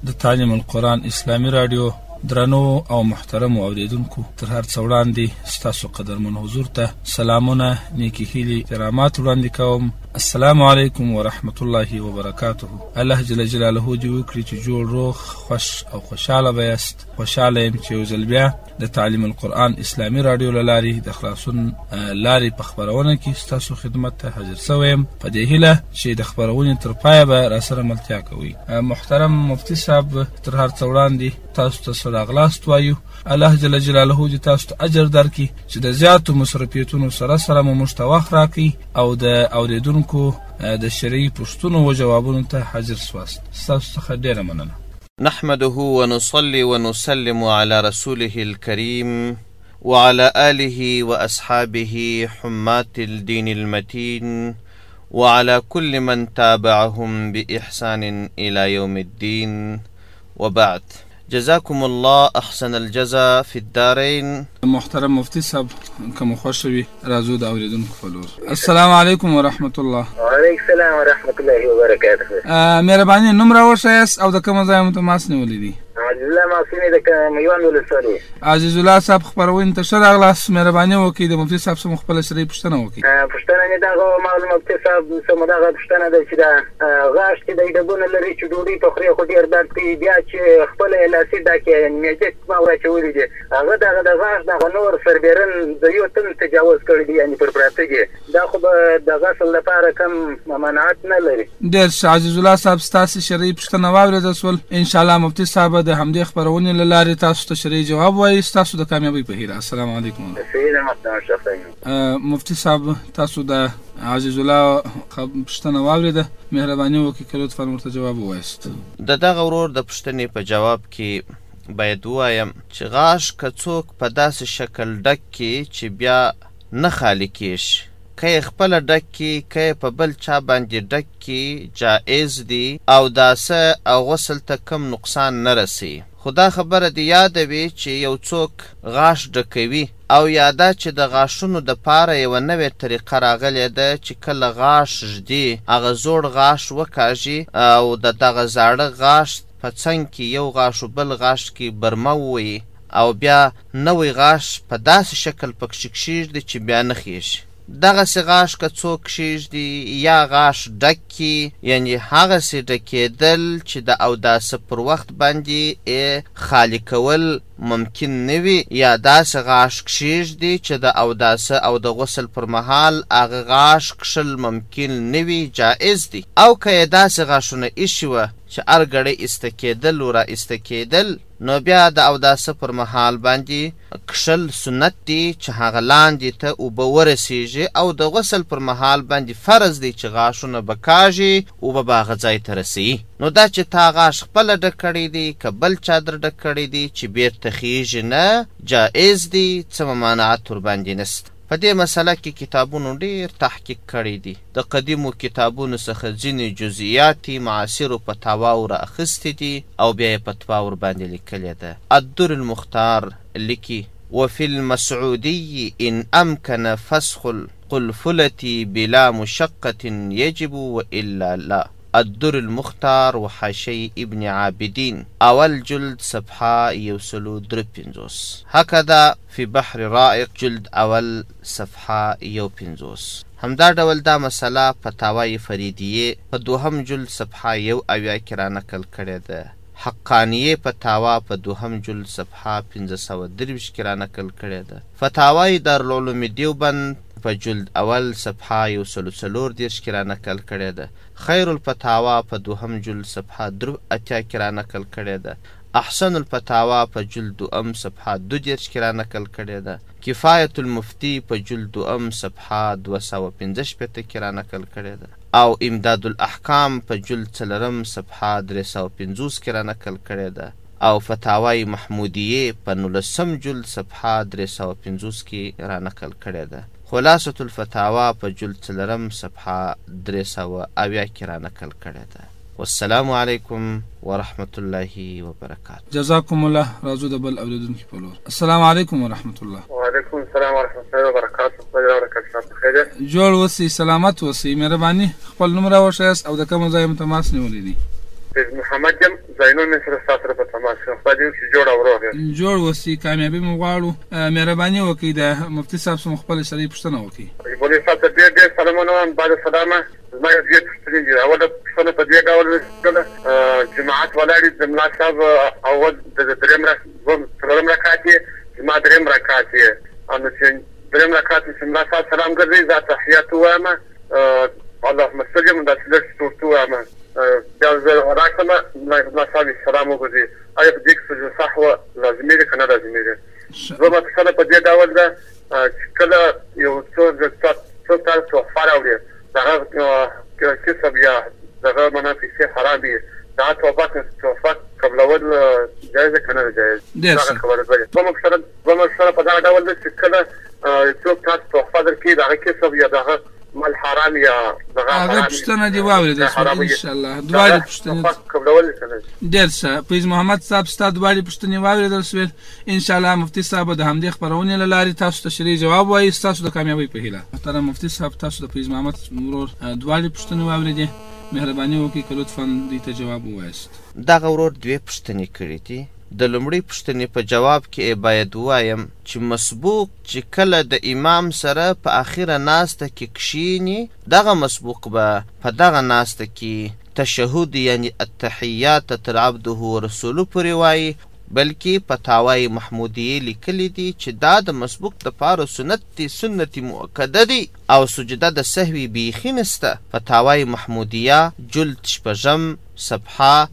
د تعلیم القرآن اسلامی رادیو درنو او محترم اوریدونکو، تر هر څه وړاندې ستاسو قدرمن حضور ته سلامونه، نیکی هیلې، احترامات وړاندې کوم. السلام علیکم ورحمت الله وبرکاته. الله جل جلاله دې وکړي چې جوړ، روغ، خوش او خوشاله بیاست. خوشاله یم چې یو ځل بیا د تعلیم القرآن اسلامی رادیو له لارې د خلاصون لارې په خپرونه کې ستاسو خدمت ته حاضر شوی یم، په دې هیله چې د خپرونې تر پایه به راسره ملتیا کوئ. محترم مفتي صاحب، تر هر څه وړاندې تاسو ته صداقلاست وایو. الله جل جلاله دې تاسو ته اجر درکړي چې د زیاتو مصرفیتونو سره مو موږ ته وخت راکړي او د اوریدونکو د شرعي پوښتنو و جوابونو ته حاضر سواست. ستاسو څخه ډېره مننه. نحمده ونصلي ونسلم على رسوله الكريم وعلى آله وأصحابه حمات الدين المتين وعلى كل من تابعهم بإحسان إلى يوم الدين وبعد. جزاكم الله احسن الجزاء في الدارين. محترم مفتي صاحب، کوم خوشوي راځو د اوریدونکو په لور. السلام علیکم ورحمت الله. وعلیکم السلام ورحمت الله وبرکاته. مهرباني نوم راوښیاست او د کوم ځای مو تماس نیولې دي؟ عزیز الله معصومي د میوان ولسوالۍ. عزیز الله صاحب، خبرونه ته ښه راغلاست. مهرباني وکړئ د مفتي صاحب څخه خپله شرعي پوښتنه وکړئ. پوښتنه مې دغه معلوم مفتي صاحب څخه دغه پوښتنه ده چې دا غاښ چې د ډبونه لري چې ډوډۍ په خوري خو ډېر درد کوي، بیا چې خپله لاسي ډاکې معدې ما ورچولي دي، هغه دغه د غاښ دغه نور سربیرن د یو تن تجاوز کړی دي، یعنې پر پراته دي، دا خو به د غسل لپاره کم ممانعت نه لري. ډېر ښه عزیز الله صاحب، ستاسې شرعي پوښتنه واورېدل شول. انشاءالله مفتي صاحب د همدې خپرونې له لارې تاسو ته شرعي جواب وایي. ستاسو د کامیابۍ په هیله. السلام علیکم. مفتي صاحب، تاسو د عزیز الله پوښتنه واورېده، مهرباني وکړئ که لطفا ورته جواب ووایاست. د دغه ورور د پوښتنې په جواب کې باید ووایم چې غاښ که څوک په داسې شکل ډک کړي چې بیا نه خالي کېږي، که یې خپله ډک کړي که یې په بل چا باندې ډک کړي، جایز دي او داسه او غسل ته کم نقصان نه رسي. خو دا خبره دې یاده وي چې یو څوک غاښ ډکوي او یاده چې د غاښونو د پاره یوه نوې طریقه راغلې ده چې کله غاښ ږدي هغه زوړ غاښ وکاږي او د دغه زاړه غاښ په څنګ کې یو غاښ و بل غاښ کې برمه ووي او بیا نوی غاښ په داسې شکل پکښې کښېږدي چې بیا نه خېږي. دغسې غاښ که څوک کښېږدي یا غاښ ډک کي، یعنې هغسې ډکېدل چې د اوداسه پر وخت باندې خالي کول ممکن نه وي، یا داسې غاښ کښېږدي چې د اوداسه او د غسل پر مهال هغه غاښ کښل ممکن نه وي، جایز دي. او که یې داسې غاښونه ایښي وه چې هر ګړی ایسته کېدل و را ایسته کېدل، نو بیا د اوداسه پر مهال باندې کښل سنت دی چې هغه لاندې ته اوبه ورسیږي، او د غسل پر مهال باندې فرض دی چې غاښونه به کاږي، اوبه به هغه ځای ته رسوي. نو دا چې تا غاښ خپله ډک کړی دی که بل چا در ډک کړی دی چې بیرته خیږي نه، جایز دی، څه ممانعت ورباندې نسته. په دې مسله کې کتابونو ډېر تحقیق کړی دی. د قدیمو کتابونو څخه ځینې جزئیات معاصرو فتاواو را اخیستې دي او بیا یې فتوا ورباندې لیکلې ده. الدر المختار لیکي: وفي المسعودي إن أمكن فسخ القلفلة بلا مشقة يجب وإلا لا. الدر المختار وحاشي ابن عابدين، اول جلد صفحه 153. هكذا في بحر رائق جلد اول صفحه 150. همدا ډول دا مسله فتاوی فریدیه په دوهم جلد صفحه 1 کې را نقل کړې ده. حقانیه فتاوا په دوهم جلد صفحه 523 کې را نقل کړې ده. فتاوی دارالعلوم دیوبند په جلد اول صفحه 134 کې را نقل کړې ده. خیر الفتاوا په دوهم جلد صفحه 83 کې را نقل کړې ده. احسن الفتاوا په جلد دوم صفحه 22 کې را نقل کړې ده. کفایت المفتی په جلد دوم صفحه 215 کې را نقل کړې ده. او امداد الاحکام په جلد 4 صفحه 350 کې را نقل کړې ده. او فتاوی محمودیه په 19 جلد صفحه 350 کې را نقل کړې ده. خلاصة الفتاوا په جلد 4 صفحه 300 کې را نقل کړې ده. والسلام علیکم ورحمت الله وبرکاته. جزاکم الله. راځو د بل اوریدونکو په لور. السلام علیکم ورحمت الله. وعلیکم السلام ورحمت الله وبرکاته. خیر جوړ اوسئ، سلامت اوسئ. مهرباني خپل نوم راوښیاست او د کوم ځای مو تماس نیولی دی؟ فیض محمد یم زینو مې سره ستاسو سره په تماس یم خدای دې وکړي جوړ او روغ یاست جوړ اوسئ کامیابي مو غواړو مهرباني وکړئ د مفتي صاحب څخه خپله شرعي پوښتنه وکړئ بولي صاحب ته ډېر ډېر سلامونه وایم بعد سلامه زما یو دوې پوښتنې دي اوله پوښتنه په دې ډول ده جماعت ولاړ د ملا صاحب اول د څلورم رکعت یې زما درېیم رکعت یې نو چې درېیم رکعت چې ملا صاحب سلام ګرځوي زه تحیات ووایم اللهم صل یم داسې لږ صورت ووایم بیا زه راکړم ملا صاحب سلام وګرځي آیا په دې کې سجده صحوه لازمي ده که نه لازمي ده دویمه پوښتنه په دې ډول ده چې کله یو څوک تاسو تحفه راوړي د هغه کسب یا د هغه معنا پیسې حرام وي د هغه تحفه قبلول جایز که نه جایز دغه خبره ده دویمه پوښتنه په دغه ډول ده چې کله څوک تاسو تحفه درکړي د هغه کسب یا د هغه مال حرام یا دغه هغه پوښتنه دې واورېده شوه انشاءالله دواړې پوښتنې قبلول که نه ډېر ښه فیض محمد صاحب ستا دواړې پوښتنې واورېدل شوې انشاءالله مفتي صاحب به د همدې خپرونې له لارې تاسو ته شرعي جواب وایي ستاسو د کامیابۍ په هیله محترم مفتي صاحب تاسو د فیض محمد ورور دواړې پوښتنې واورېدې مهرباني وکړئ که لطفا دوی ته جواب ووایاست دغه ورور دوې پوښتنې کړې دي د لومړۍ پوښتنې په جواب کې باید ووایم چې مسبوق چې کله د امام سره په اخره ناسته کې کښیني دغه مسبوق به په دغه ناسته کې تشهد یعنی التحیات تر عبده ورسوله پورې وایي بلکې فتاوای محمودیه لیکلی دي چې دا د مسبوق دپاره سنت مؤکده دي او سجده د سهوی بیخي نسته فتاوای محمودیه جلد شپږم صفحه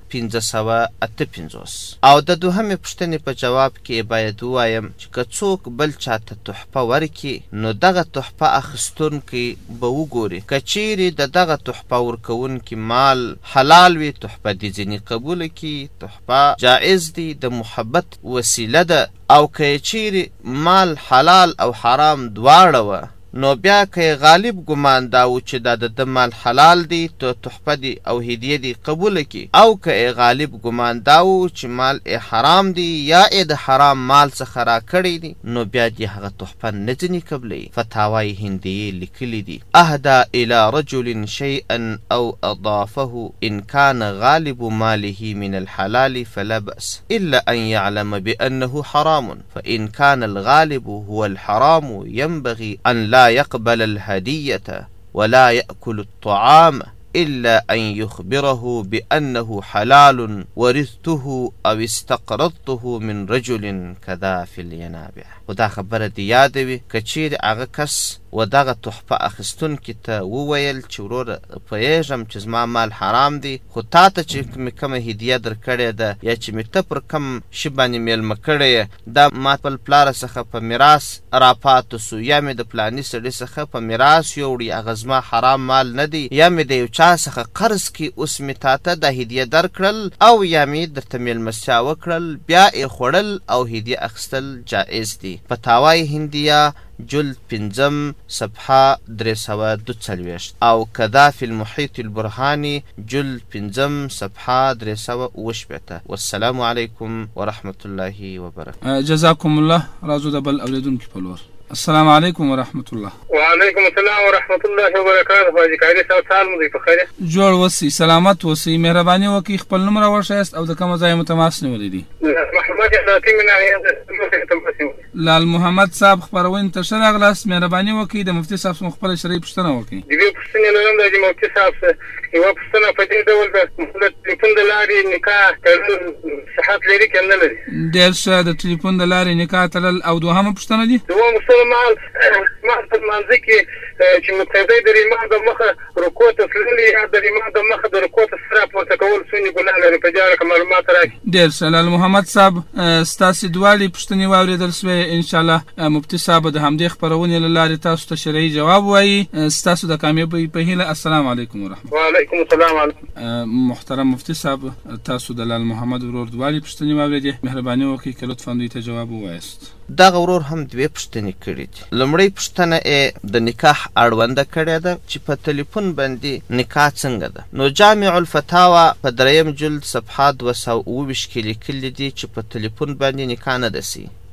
558 او د دوهمې پوښتنې په جواب کې باید ووایم چې که څوک بل چاته تحفه ورکړي نو دغه تحفه اخیستونکی به وګوري که چیرې د دغه تحفه ورکوونکي مال حلال وي تحفه دې ځینې قبوله کړي تحفه جایز دی د محبت وسیله ده او که چیرې مال حلال او حرام دواړه وه نو بیا که غالب ګمان دا و چې دا د مال حلال دی تو تحفه دی او هدیه دی قبول کی او که غالب ګمان دا و چې مال حرام دی یا د حرام مال څخه را کړی دی نو بیا دی هغه تحفه نه ځینې قبلوي فتاوای هندیه لیکلی دي اهدا الى رجل شيئا او اضافه ان كان غالب ماله من الحلال فلا بأس الا ان يعلم بانه حرام فان كان الغالب هو الحرام ينبغي ان لا يقبل الهدية ولا يأكل الطعام إلا أن يخبره بأنه حلال ورثته أو استقرضته من رجل كذا في الينابع ودا خبره دی یاد وي که چیرې هغه کس و دغه تحفه اخیستونکي ته وویل چې وروره پوهېږم چې زما مال حرام دی خو تا ته چې مې کومه هدیه درکړې ده یا چې مې ته پر کوم شي باندې میلمه کړی دا ما خپل پلاره څخه په میراث راپاته سو یا مې د فلاني سړي څخه په میراث یوړي هغه زما حرام مال نه دی یا مې د یو چا څخه قرض کې اوس مې تا ته دا هدیه درکړل او یا مې درته میلمستیا وکړل بیا یې خوړل او هدیه اخیستل جایز دی فتاوای هندیه جلد 5 صفحه 342 او کذا فی المحیط البرهانی جلد 5 صفحه 318 والسلام علیکم ورحمت الله وبرکاته جزاکم الله راځو د بل اوریدونکو په لور السلام علیکم ورحمت الله وعلیکم السلام ورحمت الله وبرکاته حاجی قاری صاحب سلام دی په خیر جوړ وسی سلامت وسی مهرباني وکي خپل نوم راوښیاست او د کوم ځای متماس نیولې دي محمد حاتم نه لال محمد صاحب خبرونه ته شرع غلاس مهرباني وکي د مفتي صاحب خپل شرعي پوښتنه وکي د دې پوښتنې لرم د مفتي صاحب یو پوښتنه په دې ډول د ټلیفون د لارې نکاح تړل صحت لري کنه لري ډېر ښه د ټلیفون د لارې نکاح تړل او دوهمه پوښتنه دي مال په منځ کې چې مقتدی د امام د مخه رکوع ته تللی یا د امام د مخه د رکوع ته سره پورته کول سني ګناه لري په جاره کې معلومات راکړي ډېر ښه لال محمد صاحب ستاسې دواړې پوښتنې واورېدل سوې انشاءالله مفتي صاحب د همدې خپرونې له لارې تاسو ته شرعي جواب وایي ستاسو د کامیابۍ په هیله السلام علیکم ورحمت وعلیکم السلام محترم مفتي صاحب تاسو د لال محمد ورور دواړې پوښتنې واورېدې مهرباني وکړئ که لطفا دوی ته جواب ووایاست دغه ورور هم دوې پوښتنې کړې دي لومړۍ پوښتنه یې د نکاح اړونده کړې ده چې په تلیفون باندې نکاح څنګه ده نو جامع الفتاوا په 3 جلد صفحه 229 کې لیکلي دي چې په تلیفون باندې نکاح نه ده سي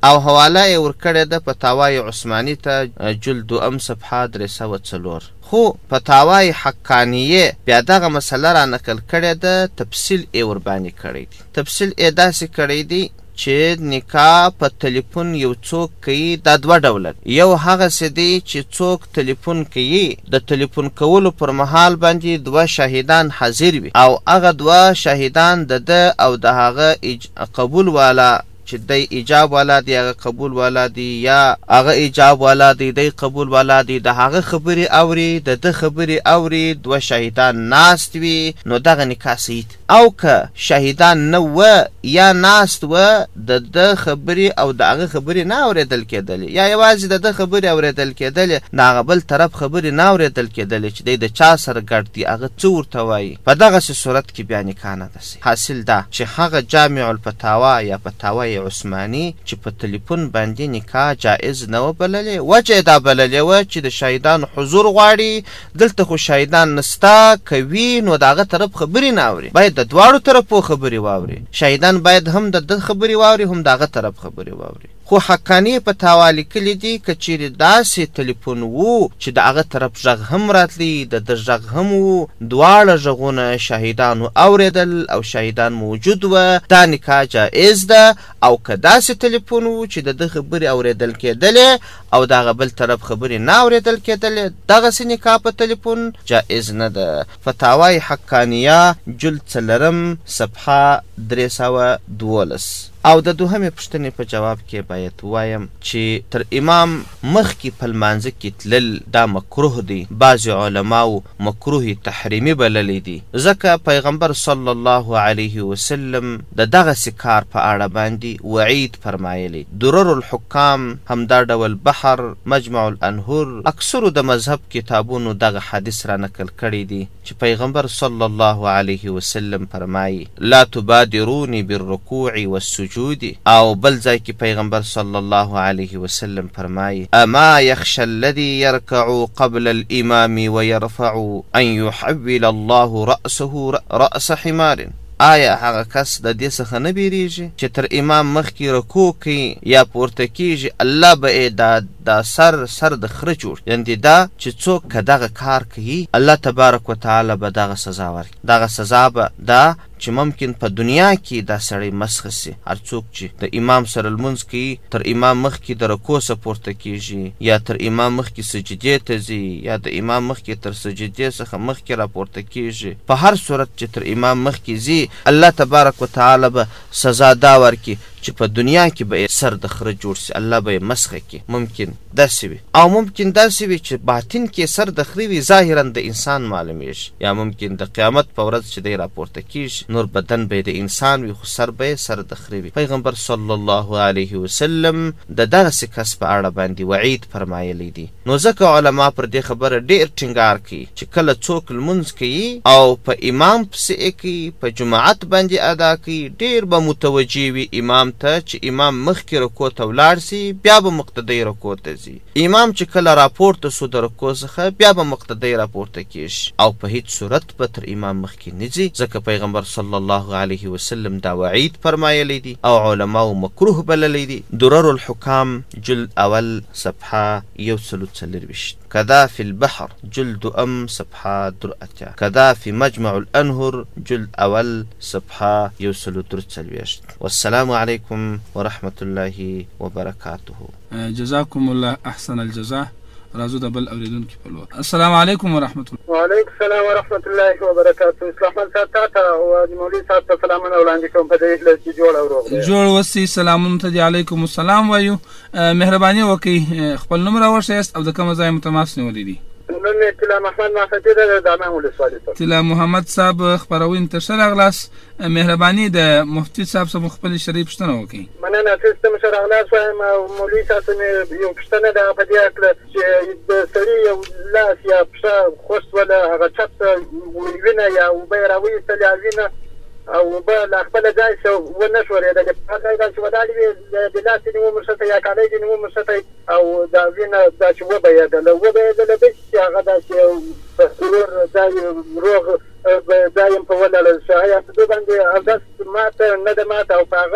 او حواله یې ورکړې ده فتاوای عثماني ته جلد 2 صفحه 304. خو فتاوای حقانیه بیا دغه مسله را نقل کړې ده، تفصیل یې ورباندې کړی دی. تفصیل یې داسې کړی دی چې نکاح په تلیفون یو څوک کوي دا 2 ډوله. یو هغه څه دی چې څوک تلیفون کوي، د تلیفون کولو پر مهال باندې 2 شاهدان حاضر وي او هغه 2 شاهدان د او د هغه قبول والا چې دی ایجاب والا دی هغه قبول والا دی، یا هغه ایجاب والا دی دی قبول والا دی، د هغه خبرې اوري د خبرې اوري، 2 شاهدان ناست وي، نو دغه نکاح صحیح. او که شاهدان نه و یا ناست و د خبرې او د هغه خبرې نه اورېدل کېدلې، یا یوازې د خبرې اورېدل کېدلې، د هغه بل طرف خبرې نه اورېدل کېدلې چې دی د چا سره ګډ دی، هغه څه ورته وایي، په دغسې صورت کې بیا نکاح نه ده صحیح. حاصل دا چې هغه جامع الفتاوا یا فتاوای عثماني چې په تلیفون باندې نکاح جائز نه و بللې، وجه دا بللې وه چې د شاهدانو حضور غواړي، دلته خو شاهدان نستا کوي، نو د هغه طرف خبرې نه اوري، باید د 2 طرفو خبرې واوري. شاهدان باید هم د خبرې واوري هم د هغه طرف خبرې واوري. خو حقانی فتاوا لیکلي دي که چیرې داسې تلیفون وو چې د هغه طرف غږ هم راتلی د غږ هم وو، 2 غږونه شاهدانو اورېدل او شاهدان موجود وه، دا نکاح جائز ده. او که داسې تلیفون وو چې د خبرې اورېدل کېدلې او د هغه بل طرف خبرې نه اورېدل کېدلې، دغسې نکاح په تلیفون جائز نه ده. فتاوای حقانیه جلد 4 صفحه 312. او د 2مې پوښتنې په جواب کې باید وایم چې تر امام مخکې په لمانځه کې تلل دا مکروه دی. بعضې علماو مکروه تحریمي بللی دی، ځکه پیغمبر صلی الله علیه وسلم د دغسې کار په اړه باندې وعید فرمایلی. درر الحکام، همدا ډول بحر، مجمع الانهر، اکثرو د مذهب کتابونو دغه حدیث را نقل کړی دی چې پیغمبر صلی الله علیه وسلم فرمایي لا تبادرونی بالرکوع والسجود، او بل ځای کې پیغمبر صلی الله علیه وسلم فرمایي اما یخشى الذي يركع قبل الامام ويرفع ان يحول الله رأسه رأس حمار. آیا هغه کس د دې څخه نه بیریږي چې تر امام مخکې رکوع کوي یا پورته کیږي، الله به دا سر د خره جوړ، یعنې دا چې څوک که دغه کار کوي الله تبارک وتعالی به دغه سزا ورکړي. دغه سزا به دا چې ممکن په دنیا کې دا سړی مسخ سي. هر څوک چې د امام سره لمونځ کوي، تر امام مخکې د رکوع څخه پورته کیږي، یا تر امام مخکې سجدې ته ځي، یا د امام مخکې تر سجدې څخه مخکې راپورته کیږي، په هر صورت چې تر امام مخکې ځي، الله تبارک وتعالی به سزا دا ورکړي چې په دنیا کې به سر د خره جوړ سي، الله به یې مسخه کړي. ممکن داسې وي، او ممکن داسې وي چې باطن کې سر د خرې وي، ظاهرا د انسان معلومیږي، یا ممکن د قیامت په ورځ چې دی راپورته کیږي نور بدن به د انسان وي خو سر به سر د خرې وي. پیغمبر صلی الله علیه وسلم د دغسې کس په اړه باندې وعید فرمایلی دی. نو ځکه علما پر دې خبره ډېر ټینګار کوي چې کله څوک لمونځ کوي او په امام پسې کوي، په جماعت باندې ادا کوي، ډېر به متوجه وي امام ته چې امام مخکې رکوع ته ولاړ سي، بیا به مقتدی رکوع ته ځي. امام چې کله راپورته سو د رکوع څخه، بیا به مقتدی راپورته کیږي، او په هیڅ صورت به تر امام مخکې نه ځي، ځکه پیغمبر صلی الله علیه وسلم دا وعید فرمایلی دی او علماو مکروه بللی دی. درر الحکام جلد 1 صفحه 144. كذا في البحر جلد صفحه 3. كذا في مجمع الأنهر جلد 1 صفحه 143. والسلام عليكم ورحمة الله وبركاته. جزاكم الله أحسن الجزاء. راځو د بل اوریدونکو په لور. السلام علیکم ورحمت الله. وعلیکم السلام ورحمت الله وبرکاته. اسلام صاحب ته او مولوی صاحب ته سلامونه وړاندې کوم په دې لږ جوړ او روغ جوړ وسی. سلامونه ته علیکم السلام وایو. مهرباني وکړئ خپل نوم راوښیاست او د کوم ځای متماس نیولې دي؟ نن طلا محمد مافتی د دامه ولسوالۍ ته. طلا محمد صاحب خبرونه ته شرغلاس. مهرباني د مفتي صاحب سره خپل شریف پښتنه وکړي. مننه تاسو ته شرغلاس وایم او مولوی صاحب یو پښتنه د په دې اړه چې د سړي یو لاس یا پښه خوست ولا هغه چپ وینه یا وبېراوي سلیاوینه او به لا خپل ځای شو ونشورې د هغه د شودالي د لاس نیمه مرشته یا کالای نیمه مرشته او دا وینه دا چې وبېدل د چې هغه د ضرور ځای روغ دایم په ولله شایع څه باندې اودس ماته نه د ماته او هغه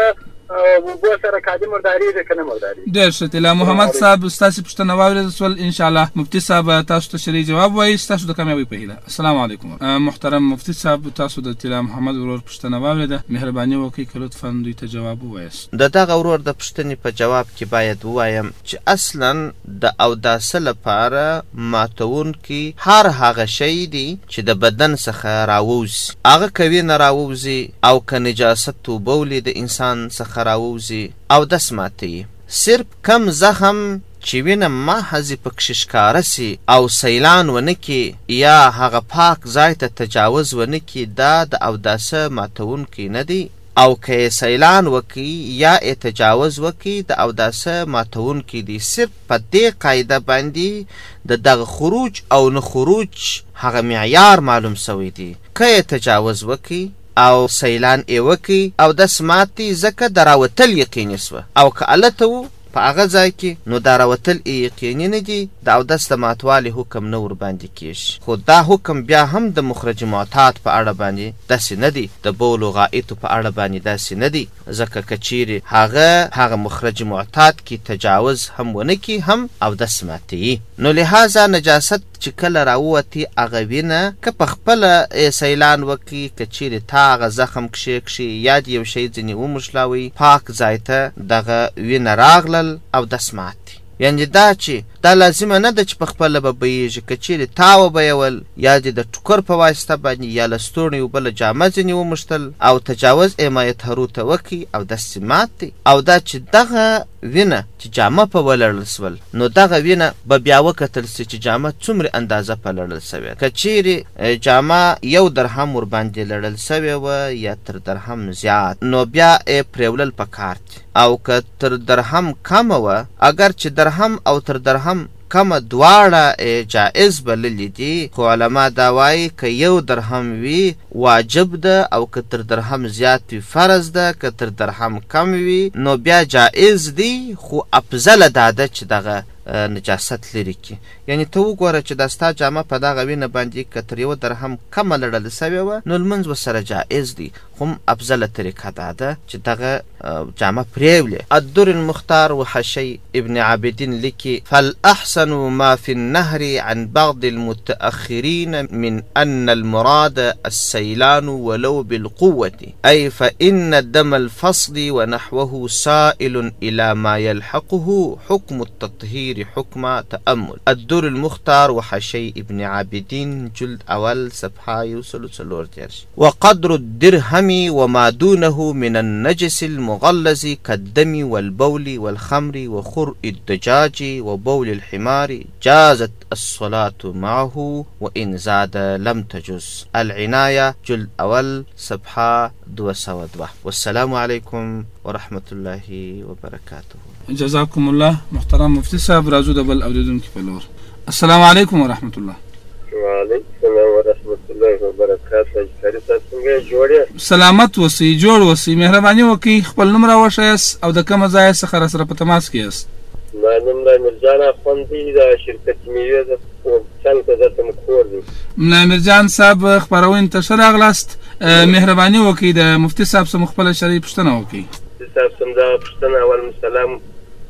اوبو سره کادي مرداري ده کنه مرداري. ډېر ښه. طلا محمد صاحب ستاسو پوښتنه واورېدل شول. ان شاء الله مفتي صاحب تاسو ته شری جواب وایي ستاسو د کامیابی په هیله. السلام علیکم. محترم مفتي صاحب تاسو د طلا محمد ورور پوښتنه واورېده. مهرباني وکړئ که لطفا دوی ته جواب ووایاست. د دغه ورور د پوښتنې په جواب کې باید ووایم چې اصلا د اوداسه لپاره ماتونکي هر هغه شی دی چې د بدن څخه راووځي، هغه که وینه راووځي او که نجاست وبولي د انسان څخه راووځي اودس ماتوي. صرف کم زخم چې وینه محض پکښې ښکاره سي او سیلان ونه کي یا هغه پاک ځای ته تجاوز ونه کي، دا د اوداسه ماتونکی نه دی. او که سیلان وکی یا تجاوز وکی د اوداسه ماتونکی دی. صرف په دې قاعده باندې د دغه خروج او نه خروج هغه معیار معلوم سوی دی. که تجاوز وکی او سیلان وکی او داس ماتی ځکه د راوتل یقیني سوه، او که الته و په هغه ځای کې نو دا راوتل یقیني نه دي، د اودس د ماتوالي حکم نه ورباندې کېږي. خو دا حکم بیا هم د مخرج معتاد په اړه باندې داسې نه دی، د بول و غائطو په اړه باندې داسې نه دی، ځکه که چیرې هغه مخرج معتاد کې تجاوز هم ونه کي هم اودس ماتوي. نو لهذا نجاست چې کله راووتي هغه وینه که په خپله سیلان وکړي، که چیرې تا هغه زخم کښې یا د یو شی ځینې وموښلاوئ پاک ځای ته دغه وینه راغله او داس ماتي. یعنی دا چې دا لازمه نه ده چې په خپله به بهیږي، که چیرې تا وبهیول یا دې د ټوکر په واسطه باندې یا له ستورنې یو بله جامه ځینې وموښتل او تجاوز ما یطهرو ته وکړي او داسې مات دی. او دا چې دغه وینه چې جامه په ولړل سول نو دغه وینه به بیا وکتل سي چې جامه څومره اندازه په لړل سوې. که چیرې جامه 1 درهم ورباندې لړل سوې وه یا تر درهم زیات نو بیا پرېولل پکار دي، او که تر درهم کمه وه اگر چې درهم او تر درهم کمه دواړه جائز بللی دي، خو علما دا وایي که 1 درهم وي واجب ده او که تر درهم زیات وي فرض ده، که تر درهم کم وي نو بیا جائز دي، خو افضل دا ده چې دغه نجاست لري کی. یعنی ته وګوره چې دا ستا جامه په دغه وینه باندې که تر 1 درهم کمه لړل سوې وه نو لمونځ ورسره جائز دی، خو افضله طریقه دا ده چې دغه جامه پرېولې. الدر المختار وحشي ابن عابدین لیکي فالاحسن ما في النهر عن بعض المتأخرين من أن المراد السيلان ولو بالقوة، أي فإن دم الفصل ونحوه سائل إلى ما يلحقه حكم التطهير حكم تأمل. الدر المختار وحشي ابن عابدين جلد أول صفحة يوصل سلورتيرش. وقدر الدرهم وما دونه من النجس المغلظ كالدم والبول والخمر وخرء الدجاج وبول الحمار جازت الصلاة معه وإن زاد لم تجز. العناية جلد أول صفحة 202. والسلام عليكم ورحمة الله وبركاته. جزاكم الله. محترم مفتي صاحب راځو د بل اوریدونکي په لور. السلام علیکم ورحمة الله. وعلیکم السلام ورحمة الله وبرکاته. جاري تاسو څنګه جوړ سلامت اوسئ، جوړ اوسئ. مهرباني وکړئ خپل نوم راوښیاست او د کومه ځای څخه راسره په تماس کې یاست؟ ما نوم میرجان اخوندي د شرکت میوې د څنګه درته مخور دي. ملا میرجان صاحب خبرونه ته ښه راغلاست. مهرباني وکړئ د مفتي صاحب څخه خپله شرعي پوښتنه وکړئ. مفتي صاحب څخه دا پوښتنه اول سلام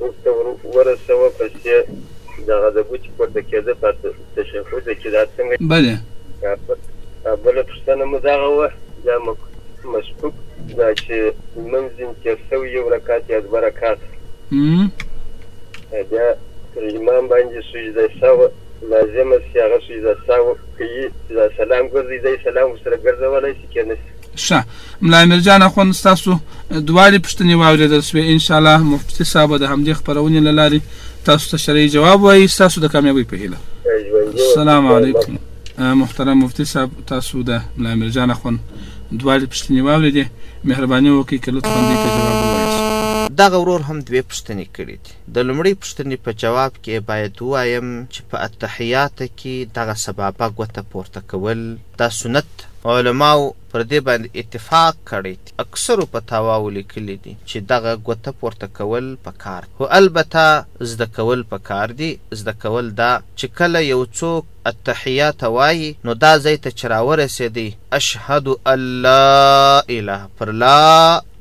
ورسوه، پسې دغه د ګوچ پورته کېده پاتې تشهد کې دا څنګه بله بله پوښتنه مو دغه وه دا مشکوک دا چې لمونځ تېر سوی 1 رکعت یا 2 رکعت بیا تر امام باندې سجده سهو لازمه سي هغه سجده سهو کوي چې دا سلام ګرځي دی سلام ورسره ګرځولی شي که نه شي؟ ښه ملا میرجان اخوند ستاسو دواړې پوښتنې واورېدل سوې. انشاءالله مفتي صاحب به د همدې خپرونې له لارې تاسو ته شرعي جواب وایي ستاسو د کامیابۍ په هیله. السلام علیکم. محترم مفتي صاحب تاسو د ملا میرجان اخوند دواړې پوښتنې واورېدې. مهرباني وکړئ که لطفا دې ته جواب ووایاست. دغه ورور هم 2 پوښتنې کړي دي. د لومړۍ پوښتنې په جواب کې باید ووایم چې په اتحیات کې دغه سبابه ګوته پورته کول دا سنت علماو پر دې باندې اتفاق کړی دي. اکثرو فتاواو لیکلي دي چې دغه ګوته پورته کول پکار دي، خو البته زده کول پکار دي. زده کول دا چې کله یو څوک اتحیات وایي نو دا ځای ته چې راورسېدی اشهد ان لا اله پر لا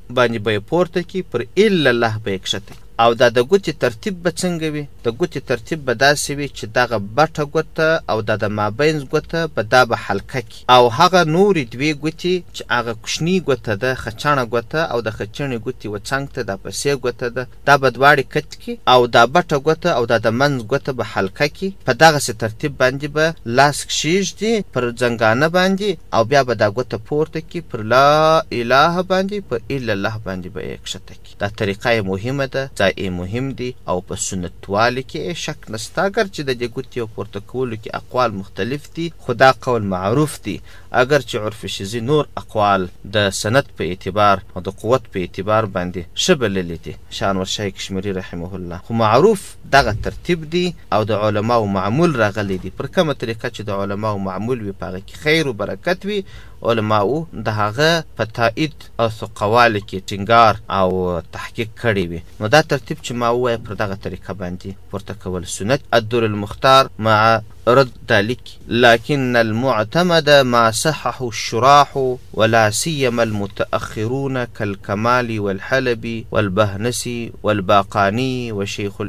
باندې به یې پورته کړي، پر الا الله به یې کښته. او دا د ګوتې ترتیب به څنګه وي؟ د ګوتې ترتیب به داسې وي چې دغه بټه ګوته او د مابینځ ګوته به دا به حلقه کړي، او هغه نورې دوې ګوتې چې هغه کوچني ګوته ده، خچڼه ګوته او د خچڼې ګوتې و څنګ ته دا پسې ګوته ده، دا به دواړې کت کړي، او دا بټه ګوته او دا د منځ ګوته به حلقه کړي. په دغسې ترتیب باندې به لاس کښېږدي پر زنګانه باندې، او بیا به دا ګوته پورته کړي، پر لا اله باندې، پر الا الله باندې به یې کښته کړي. دا طریقه یې مهمه ده، ځای مهم دی، او په سنتوالي کې شک نسته. اگر چې د دې ګوتې او پورته کولو کې اقوال مختلف دي، خو دا قول معروف دی. اگر چې عرف شذي نور اقوال د سند په اعتبار او د قوت په اعتبار باندې ښه بللي دي، شاه انورشاه کشمیري رحمه الله، خو معروف دغه ترتیب دی او د علماو معمول راغلی دی. پر کومه طریقه چې د علماو معمول وي، په هغه کې خیر و برکت وي. علماو د هغه په تایید او ثقوالي کې ټینګار او تحقیق کړی وي. نو دا ترتیب چې ما ووایه پر دغه طریقه باندې پورته کول سنت. الدر المختار مع رد ذلك، لكن المعتمد ما صححه الشراح ولا سيما المتأخرون كالكمال والحلبي والبهنسي والباقاني وشيخ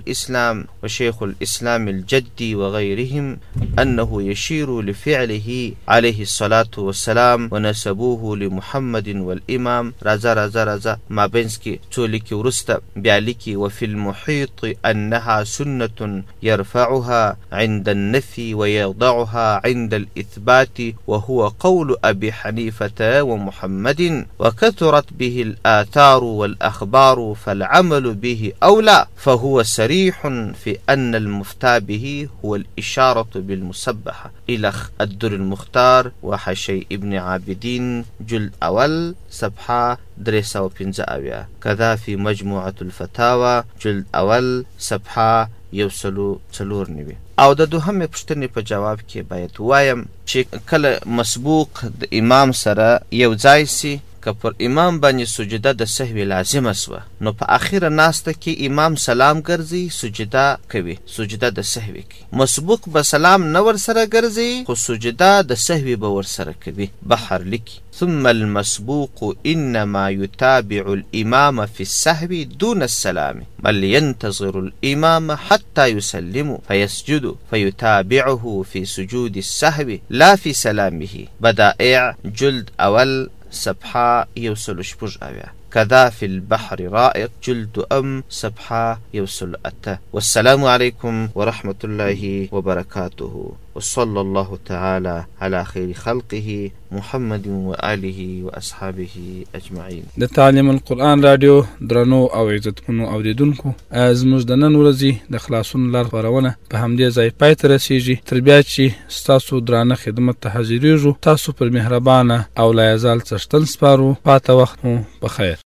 الإسلام الجدي وغيرهم أنه يشير لفعله عليه الصلاة والسلام ونسبوه لمحمد والإمام. رازا ما بينسكي توليكي ورستا بياليكي. وفي المحيط أنها سنة يرفعها عند النفي ويضعها عند الإثبات، وهو قول أبي حنيفة ومحمد، وكثرت به الآثار والأخبار فالعمل به أولى، فهو صريح في أن المفتى به هو الإشارة بالمسبحة. إلخ الدر المختار وحشي ابن عابدين جلد أول صفحة 315، كذا في مجموعة الفتاوى جلد أول صفحة 104. او د دوهمې پوښتنې په جواب کې باید وایم چې کله مسبوق د امام سره یو ځای سي، که پر امام باندې سجده د سهوی لازمه سوه، نو په اخیره ناسته کې امام سلام ګرځي، سجده کوي، سجده د سهوی کوي. مسبوق به سلام نه ور سره ګرځي، خو سجده د سهوی به ور سره کوي. بحر لیکي ثم المسبوق إنما يتابع الإمام في السهو دون السلام، بل ينتظر الإمام حتى يسلم فيسجد فيتابعه في سجود السهو لا في سلامه. بدائع جلد أول صفحة 106. كذا في البحر رائق جلد صفحة 108. والسلام عليكم ورحمة الله وبركاته، وصلى الله تعالى على خير خلقه محمد وآله وأصحابه أجمعين. د تعلیم القرآن رادیو درنو او عزتمنو اوریدونکو، زموږ د نن ورځې د خلاصون لار خپرونه په همدې ځای پای ته رسیږي. تر بیا چې ستاسو درانه خدمت ته حاضریږو، تاسو پر مهربانه او لا یزال څښتن سپارو. پاته وخت مو بخیر.